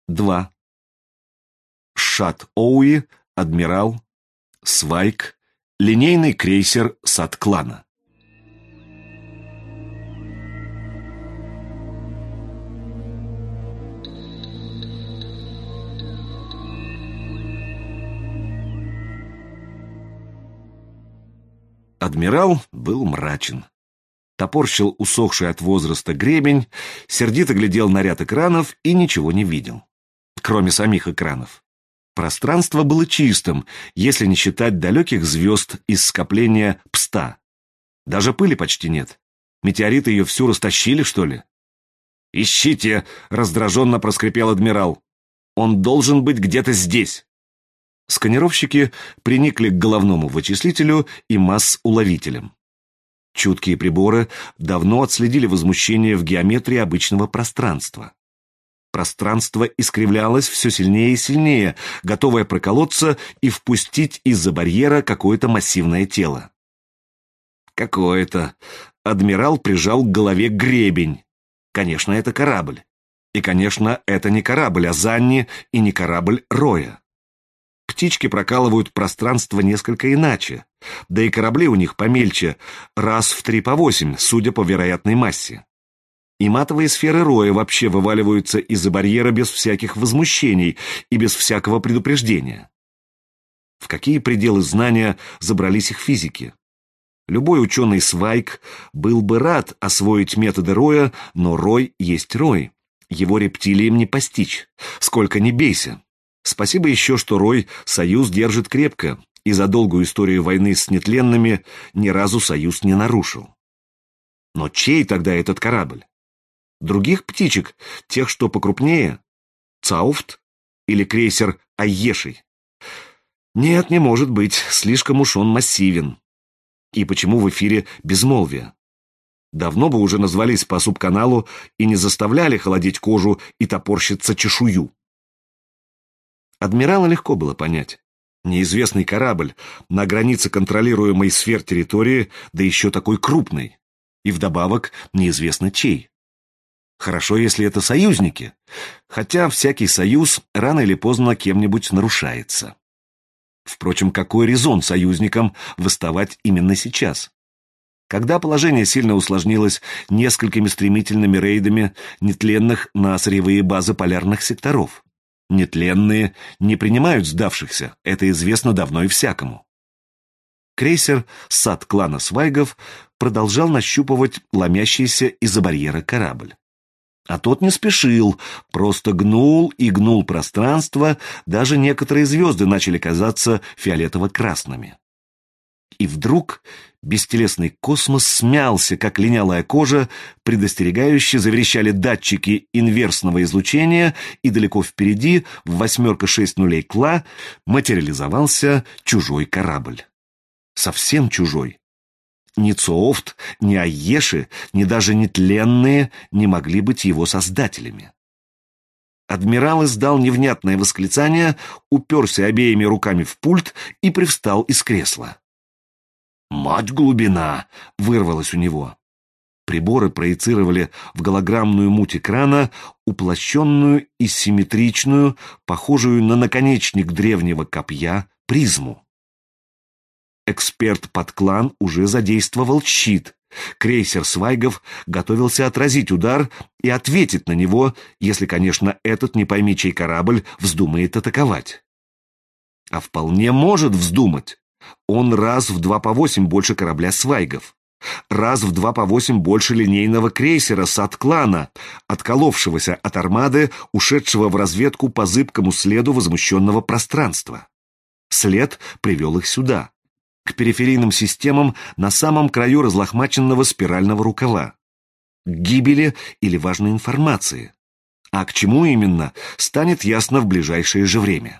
2. Шат-Оуи, адмирал, Свайк, линейный крейсер Сат-Клана. Адмирал был мрачен. Топорщил усохший от возраста гребень, сердито глядел на ряд экранов и ничего не видел. Кроме самих экранов. Пространство было чистым, если не считать далеких звезд из скопления Пста. Даже пыли почти нет. Метеориты ее всю растащили, что ли? «Ищите!» — раздраженно проскрипел адмирал. «Он должен быть где-то здесь!» Сканировщики приникли к головному вычислителю и масс-уловителям. Чуткие приборы давно отследили возмущение в геометрии обычного пространства. Пространство искривлялось все сильнее и сильнее, готовое проколоться и впустить из-за барьера какое-то массивное тело. Какое-то. Адмирал прижал к голове гребень. Конечно, это корабль. И, конечно, это не корабль Азанни и не корабль Роя. Птички прокалывают пространство несколько иначе, да и корабли у них помельче, раз в 3 по 8, судя по вероятной массе. И матовые сферы Роя вообще вываливаются из-за барьера без всяких возмущений и без всякого предупреждения. В какие пределы знания забрались их физики? Любой ученый Свайк был бы рад освоить методы Роя, но Рой есть Рой. Его рептилиям не постичь, сколько ни бейся. Спасибо еще, что Рой союз держит крепко, и за долгую историю войны с нетленными ни разу союз не нарушил. Но чей тогда этот корабль? Других птичек, тех, что покрупнее? Цауфт или крейсер Айешей? Нет, не может быть, слишком уж он массивен. И почему в эфире безмолвие? Давно бы уже назвались по субканалу и не заставляли холодеть кожу и топорщиться чешую. Адмирала легко было понять. Неизвестный корабль на границе контролируемой сфер территории, да еще такой крупный. И вдобавок неизвестно чей. Хорошо, если это союзники, хотя всякий союз рано или поздно кем-нибудь нарушается. Впрочем, какой резон союзникам восставать именно сейчас? Когда положение сильно усложнилось несколькими стремительными рейдами нетленных на сырьевые базы полярных секторов. Нетленные не принимают сдавшихся, это известно давно и всякому. Крейсер Сат-Клана Свайгов продолжал нащупывать ломящийся из-за барьера корабль. А тот не спешил, просто гнул и гнул пространство, даже некоторые звезды начали казаться фиолетово-красными. И вдруг бестелесный космос смялся, как линялая кожа, предостерегающе заверещали датчики инверсного излучения, и далеко впереди, в 8-6 Кла, материализовался чужой корабль. Совсем чужой. Ни Цоофт, ни Айеши, ни даже нетленные не могли быть его создателями. Адмирал издал невнятное восклицание, уперся обеими руками в пульт и привстал из кресла. «Мать глубина!» — вырвалось у него. Приборы проецировали в голограммную муть экрана уплощенную и симметричную, похожую на наконечник древнего копья, призму. Эксперт под клан уже задействовал щит. Крейсер Свайгов готовился отразить удар и ответить на него, если, конечно, этот не пойми чей корабль вздумает атаковать. А вполне может вздумать. Он раз в 2 по 8 больше корабля Свайгов. Раз в 2 по 8 больше линейного крейсера Сат-Клана, отколовшегося от армады, ушедшего в разведку по зыбкому следу возмущенного пространства. След привел их сюда, к периферийным системам на самом краю разлохмаченного спирального рукава, к гибели или важной информации. А к чему именно, станет ясно в ближайшее же время.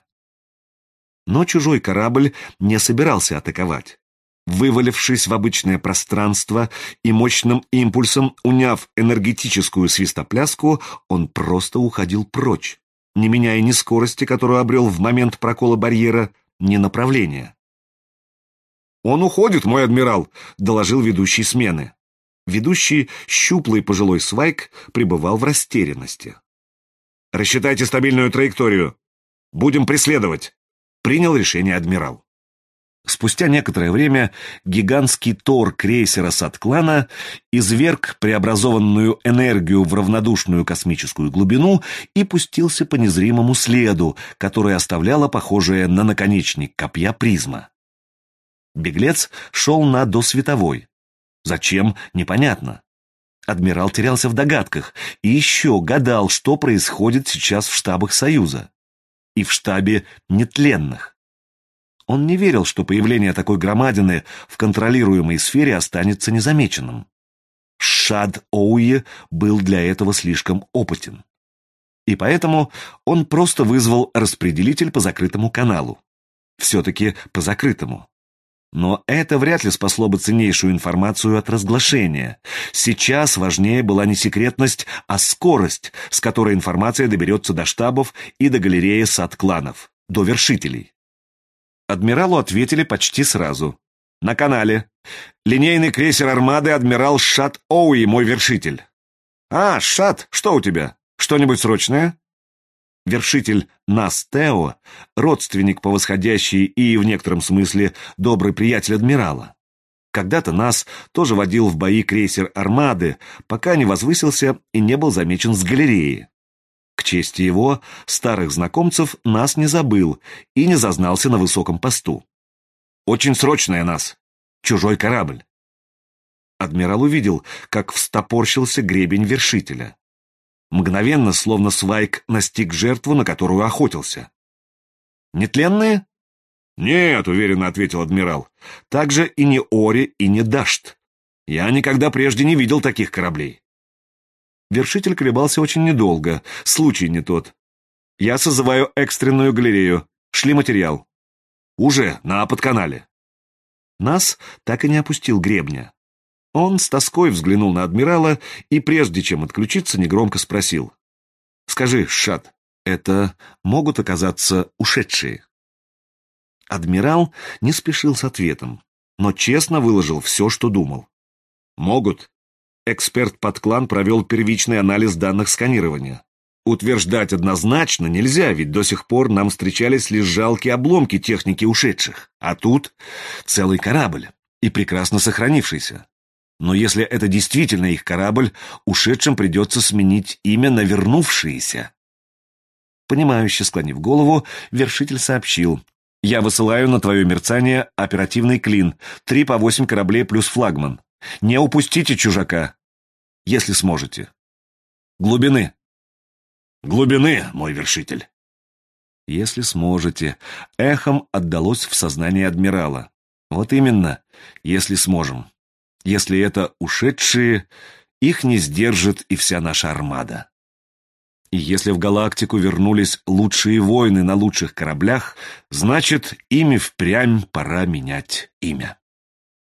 Но чужой корабль не собирался атаковать. Вывалившись в обычное пространство и мощным импульсом уняв энергетическую свистопляску, он просто уходил прочь, не меняя ни скорости, которую обрел в момент прокола барьера, ни направления. «Он уходит, мой адмирал», — доложил ведущий смены. Ведущий, щуплый пожилой Свайк, пребывал в растерянности. Рассчитайте стабильную траекторию. Будем преследовать. Принял решение адмирал. Спустя некоторое время гигантский тор крейсера Сатклана изверг преобразованную энергию в равнодушную космическую глубину и пустился по незримому следу, который оставляла похожая на наконечник копья призма. Беглец шел на досветовой. Зачем, непонятно. Адмирал терялся в догадках и еще гадал, что происходит сейчас в штабах Союза. И в штабе нетленных. Он не верил, что появление такой громадины в контролируемой сфере останется незамеченным. Шад-Оуе был для этого слишком опытен. И поэтому он просто вызвал распределитель по закрытому каналу. Все-таки по закрытому. Но это вряд ли спасло бы ценнейшую информацию от разглашения. Сейчас важнее была не секретность, а скорость, с которой информация доберется до штабов и до галереи сад-кланов, до вершителей. Адмиралу ответили почти сразу. На канале. Линейный крейсер армады адмирал Шад-Оуи, мой вершитель. А, Шад, что у тебя? Что-нибудь срочное? Вершитель Нас Тео, родственник по восходящей и, в некотором смысле, добрый приятель адмирала. Когда-то Нас тоже водил в бои крейсер армады, пока не возвысился и не был замечен с галереи. К чести его, старых знакомцев Нас не забыл и не зазнался на высоком посту. «Очень срочная, Нас. Чужой корабль». Адмирал увидел, как встопорщился гребень вершителя. Мгновенно, словно Свайк, настиг жертву, на которую охотился. «Нетленные?» «Нет», — уверенно ответил адмирал. «Также и не Ори, и не Дашт. Я никогда прежде не видел таких кораблей». Вершитель колебался очень недолго. Случай не тот. «Я созываю экстренную галерею. Шли материал». «Уже, на подканале». Нас так и не опустил гребня. Он с тоской взглянул на адмирала и, прежде чем отключиться, негромко спросил. «Скажи, Шад, это могут оказаться ушедшие?» Адмирал не спешил с ответом, но честно выложил все, что думал. «Могут. Эксперт Подклан провел первичный анализ данных сканирования. Утверждать однозначно нельзя, ведь до сих пор нам встречались лишь жалкие обломки техники ушедших. А тут целый корабль, и прекрасно сохранившийся. Но если это действительно их корабль, ушедшим придется сменить имя на вернувшиеся». Понимающе склонив голову, вершитель сообщил. «Я высылаю на твое мерцание оперативный клин. 3 по 8 кораблей плюс флагман. Не упустите чужака, если сможете. Глубины». «Глубины, мой вершитель». «Если сможете», эхом отдалось в сознании адмирала. «Вот именно, если сможем. Если это ушедшие, их не сдержит и вся наша армада. И если в галактику вернулись лучшие воины на лучших кораблях, значит, ими впрямь пора менять имя».